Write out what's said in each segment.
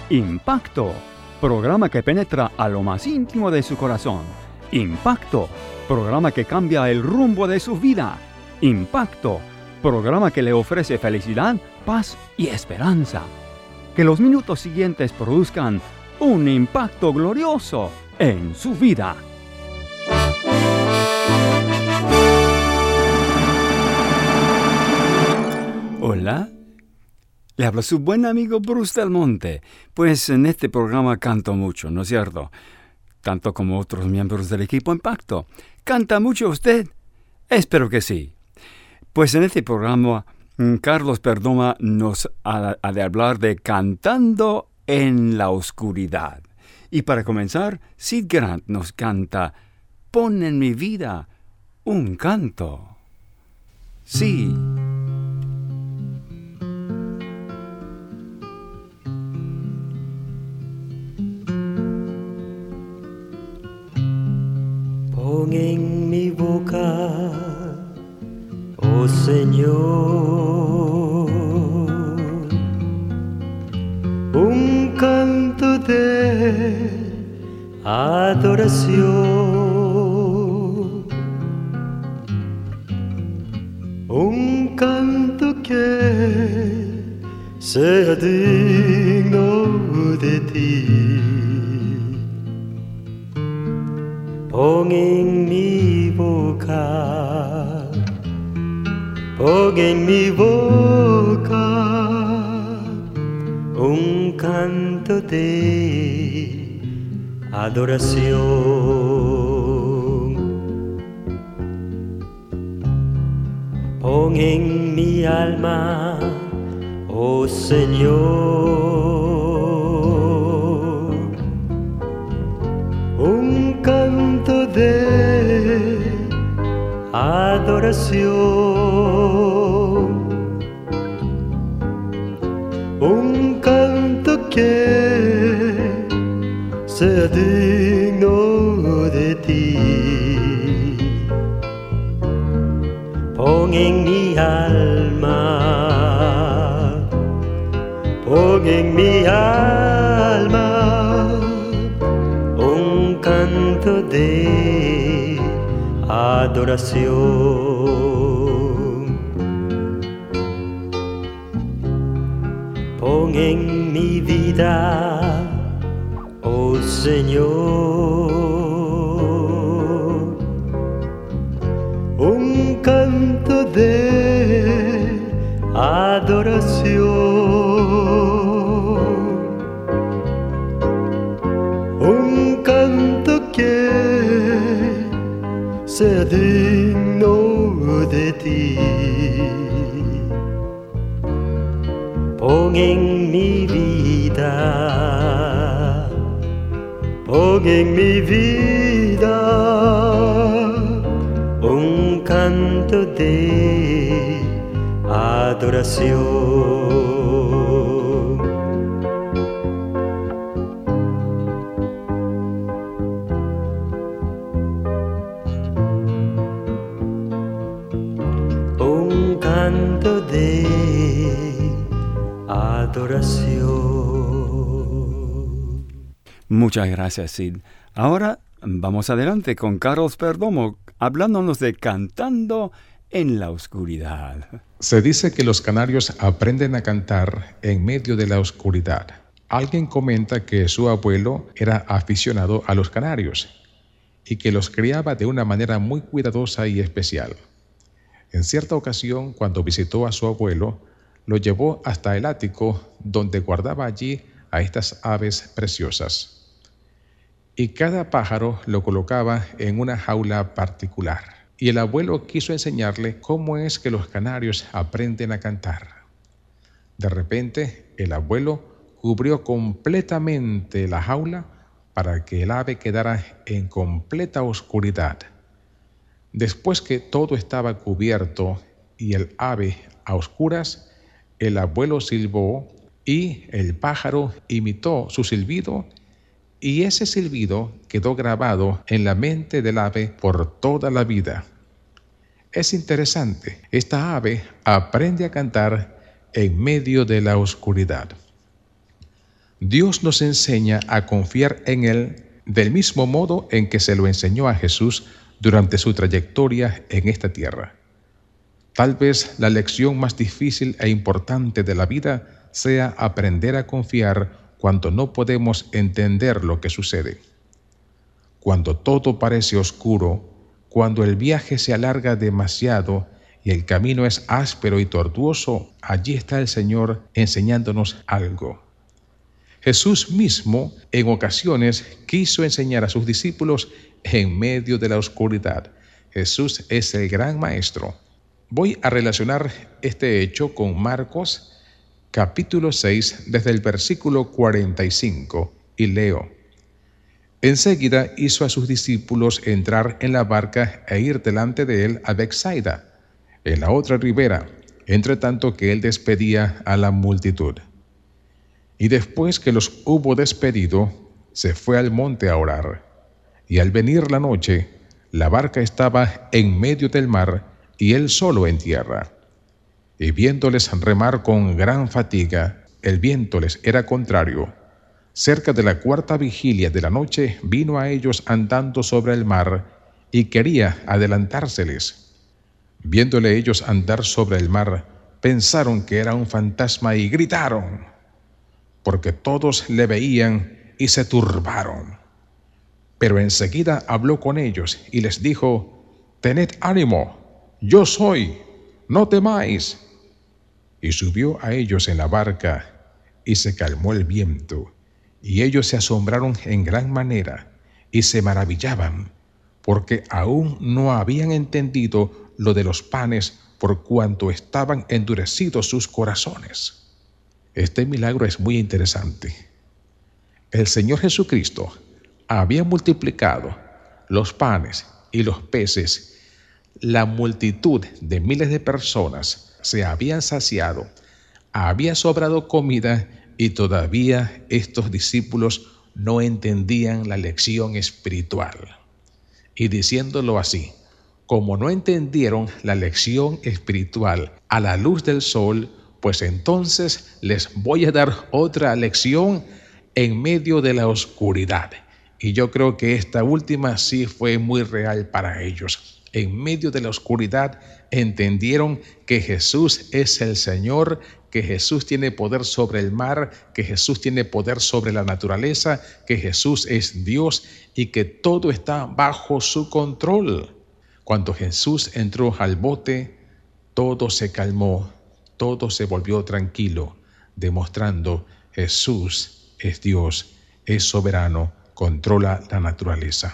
Impacto, programa que penetra a lo más íntimo de su corazón. Impacto, programa que cambia el rumbo de su vida. Impacto, programa que le ofrece felicidad, paz y esperanza. Que los minutos siguientes produzcan un impacto glorioso en su vida. Hola, le habla su buen amigo Bruce Del Monte. Pues en este programa canto mucho, ¿no es cierto? Tanto como otros miembros del equipo Impacto. ¿Canta mucho usted? Espero que sí. Pues en este programa, Carlos Perdomo nos ha de hablar de Cantando en la Oscuridad. Y para comenzar, Sid Grant nos canta Pon en mi vida un canto. Sí. Pon en mi boca, oh Señor, un canto de adoración, un canto que sea digno de ti. Pon en mi boca, pon en mi boca un canto de adoración. Pon en mi alma, oh Señor, un canto de adoración, un canto que sea digno de ti. Pon en mi alma, pon en mi alma un canto de adoración. Pon en mi vida, oh Señor, un canto de adoración, un canto que sea digno de ti. Pon en mi vida, pon en mi vida un canto de adoración. Un canto de adoración. Muchas gracias, Sid. Ahora vamos adelante con Carlos Perdomo, hablándonos de Cantando en la Oscuridad. Se dice que los canarios aprenden a cantar en medio de la oscuridad. Alguien comenta que su abuelo era aficionado a los canarios y que los criaba de una manera muy cuidadosa y especial. En cierta ocasión, cuando visitó a su abuelo, lo llevó hasta el ático donde guardaba allí a estas aves preciosas. Y cada pájaro lo colocaba en una jaula particular. Y el abuelo quiso enseñarle cómo es que los canarios aprenden a cantar. De repente, el abuelo cubrió completamente la jaula para que el ave quedara en completa oscuridad. Después que todo estaba cubierto y el ave a oscuras, el abuelo silbó y el pájaro imitó su silbido, y ese silbido quedó grabado en la mente del ave por toda la vida. Es interesante, esta ave aprende a cantar en medio de la oscuridad. Dios nos enseña a confiar en Él del mismo modo en que se lo enseñó a Jesús durante su trayectoria en esta tierra. Tal vez la lección más difícil e importante de la vida sea aprender a confiar cuando no podemos entender lo que sucede. Cuando todo parece oscuro, cuando el viaje se alarga demasiado y el camino es áspero y tortuoso, allí está el Señor enseñándonos algo. Jesús mismo en ocasiones quiso enseñar a sus discípulos en medio de la oscuridad. Jesús es el gran maestro. Voy a relacionar este hecho con Marcos capítulo 6 desde el versículo 45 y leo: Enseguida hizo a sus discípulos entrar en la barca e ir delante de él a Betsaida, en la otra ribera, entre tanto que él despedía a la multitud. Y después que los hubo despedido, se fue al monte a orar. Y al venir la noche, la barca estaba en medio del mar y él solo en tierra. Y viéndoles remar con gran fatiga, el viento les era contrario. Cerca de la cuarta vigilia de la noche vino a ellos andando sobre el mar y quería adelantárseles. Viéndole ellos andar sobre el mar, pensaron que era un fantasma y gritaron, porque todos le veían y se turbaron. Pero enseguida habló con ellos y les dijo: Tened ánimo, yo soy, no temáis. Y subió a ellos en la barca, y se calmó el viento, y ellos se asombraron en gran manera, y se maravillaban, porque aún no habían entendido lo de los panes, por cuanto estaban endurecidos sus corazones. Este milagro es muy interesante. El Señor Jesucristo había multiplicado los panes y los peces. La multitud de miles de personas se habían saciado, había sobrado comida y todavía estos discípulos no entendían la lección espiritual. Y diciéndolo así, como no entendieron la lección espiritual a la luz del sol, pues entonces les voy a dar otra lección en medio de la oscuridad. Y yo creo que esta última sí fue muy real para ellos. En medio de la oscuridad entendieron que Jesús es el Señor, que Jesús tiene poder sobre el mar, que Jesús tiene poder sobre la naturaleza, que Jesús es Dios y que todo está bajo su control. Cuando Jesús entró al bote, todo se calmó, todo se volvió tranquilo, demostrando Jesús es Dios, es soberano, controla la naturaleza.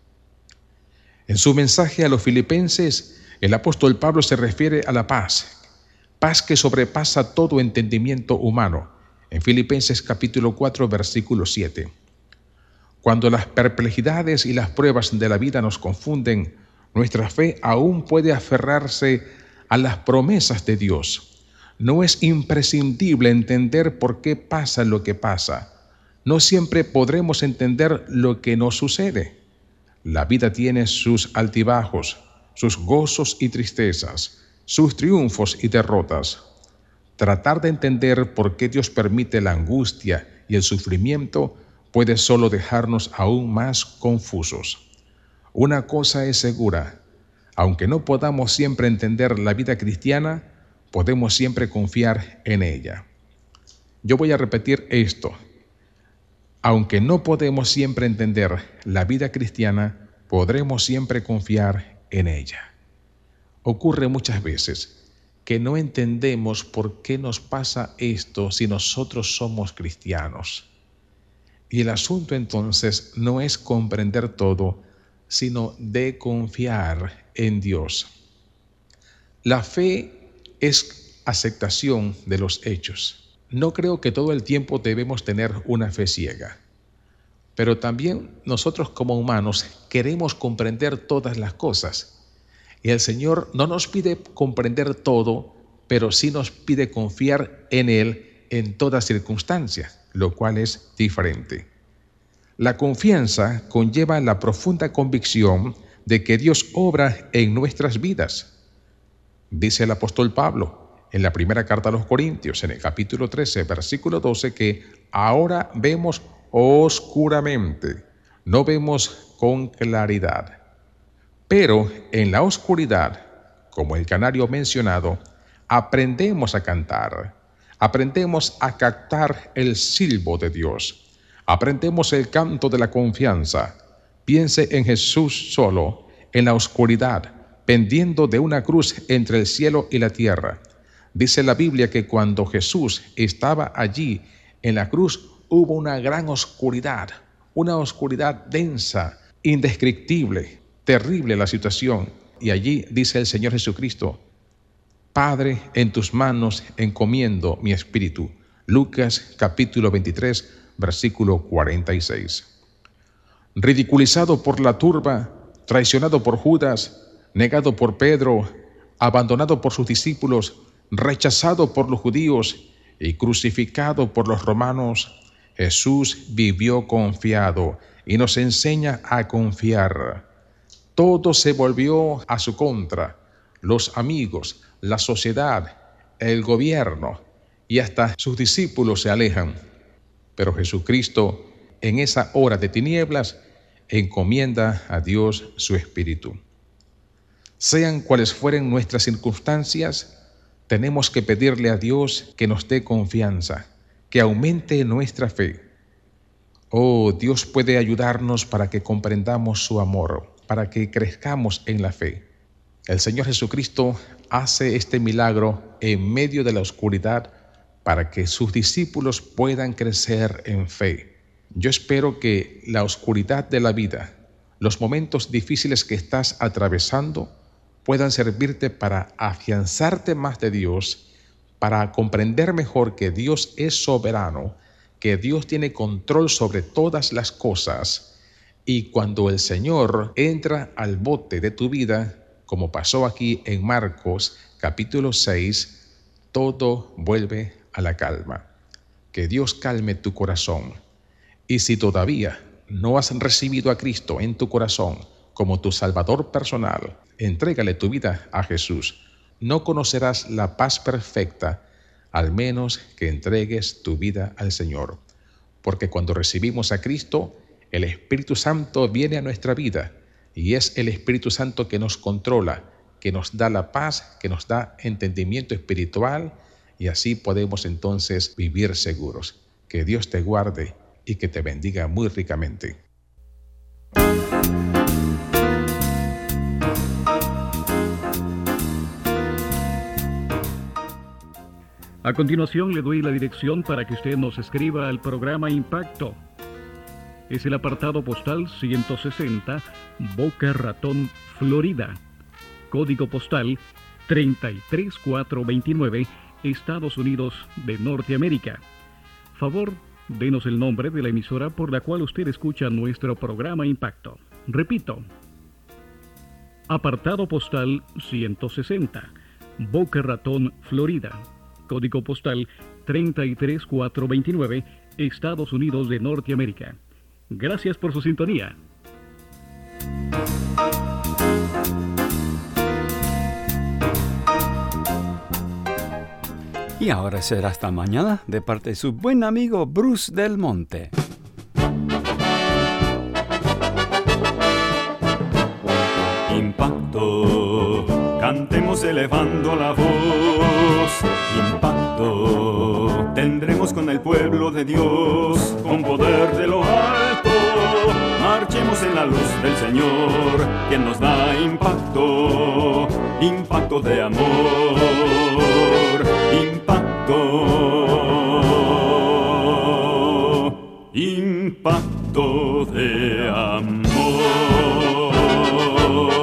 En su mensaje a los filipenses, el apóstol Pablo se refiere a la paz, paz que sobrepasa todo entendimiento humano, en Filipenses capítulo 4, versículo 7. Cuando las perplejidades y las pruebas de la vida nos confunden, nuestra fe aún puede aferrarse a las promesas de Dios. No es imprescindible entender por qué pasa lo que pasa. No siempre podremos entender lo que nos sucede. La vida tiene sus altibajos, sus gozos y tristezas, sus triunfos y derrotas. Tratar de entender por qué Dios permite la angustia y el sufrimiento puede solo dejarnos aún más confusos. Una cosa es segura: aunque no podamos siempre entender la vida cristiana, podemos siempre confiar en ella. Yo voy a repetir esto. Aunque no podemos siempre entender la vida cristiana, podremos siempre confiar en ella. Ocurre muchas veces que no entendemos por qué nos pasa esto si nosotros somos cristianos. Y el asunto entonces no es comprender todo, sino de confiar en Dios. La fe es aceptación de los hechos. No creo que todo el tiempo debemos tener una fe ciega, pero también nosotros como humanos queremos comprender todas las cosas. Y el Señor no nos pide comprender todo, pero sí nos pide confiar en Él en toda circunstancia, lo cual es diferente. La confianza conlleva la profunda convicción de que Dios obra en nuestras vidas. Dice el apóstol Pablo en la primera carta a los Corintios, en el capítulo 13, versículo 12, que ahora vemos oscuramente, no vemos con claridad. Pero en la oscuridad, como el canario mencionado, aprendemos a cantar, aprendemos a captar el silbo de Dios, aprendemos el canto de la confianza. Piense en Jesús solo, en la oscuridad, pendiendo de una cruz entre el cielo y la tierra. Dice la Biblia que cuando Jesús estaba allí en la cruz, hubo una gran oscuridad, una oscuridad densa, indescriptible, terrible la situación. Y allí dice el Señor Jesucristo: Padre, en tus manos encomiendo mi espíritu. Lucas capítulo 23, versículo 46. Ridiculizado por la turba, traicionado por Judas, negado por Pedro, abandonado por sus discípulos, rechazado por los judíos y crucificado por los romanos, Jesús vivió confiado y nos enseña a confiar. Todo se volvió a su contra: los amigos, la sociedad, el gobierno y hasta sus discípulos se alejan. Pero Jesucristo, en esa hora de tinieblas, encomienda a Dios su espíritu. Sean cuales fueren nuestras circunstancias, tenemos que pedirle a Dios que nos dé confianza, que aumente nuestra fe. Oh, Dios puede ayudarnos para que comprendamos su amor, para que crezcamos en la fe. El Señor Jesucristo hace este milagro en medio de la oscuridad para que sus discípulos puedan crecer en fe. Yo espero que la oscuridad de la vida, los momentos difíciles que estás atravesando, puedan servirte para afianzarte más de Dios, para comprender mejor que Dios es soberano, que Dios tiene control sobre todas las cosas. Y cuando el Señor entra al bote de tu vida, como pasó aquí en Marcos capítulo 6, todo vuelve a la calma. Que Dios calme tu corazón. Y si todavía no has recibido a Cristo en tu corazón como tu Salvador personal, entrégale tu vida a Jesús. No conocerás la paz perfecta, al menos que entregues tu vida al Señor. Porque cuando recibimos a Cristo, el Espíritu Santo viene a nuestra vida y es el Espíritu Santo que nos controla, que nos da la paz, que nos da entendimiento espiritual, y así podemos entonces vivir seguros. Que Dios te guarde y que te bendiga muy ricamente. A continuación le doy la dirección para que usted nos escriba al programa Impacto. Es el apartado postal 160, Boca Ratón, Florida. Código postal 33429, Estados Unidos de Norteamérica. Favor, denos el nombre de la emisora por la cual usted escucha nuestro programa Impacto. Repito, apartado postal 160, Boca Ratón, Florida. Código postal 33429, Estados Unidos de Norteamérica. Gracias por su sintonía. Y ahora será hasta mañana de parte de su buen amigo Bruce Del Monte. Impacto, cantemos elevando la voz. Impacto, tendremos con el pueblo de Dios, con poder de lo alto. Marchemos en la luz del Señor, quien nos da impacto, impacto de amor. Impacto de amor.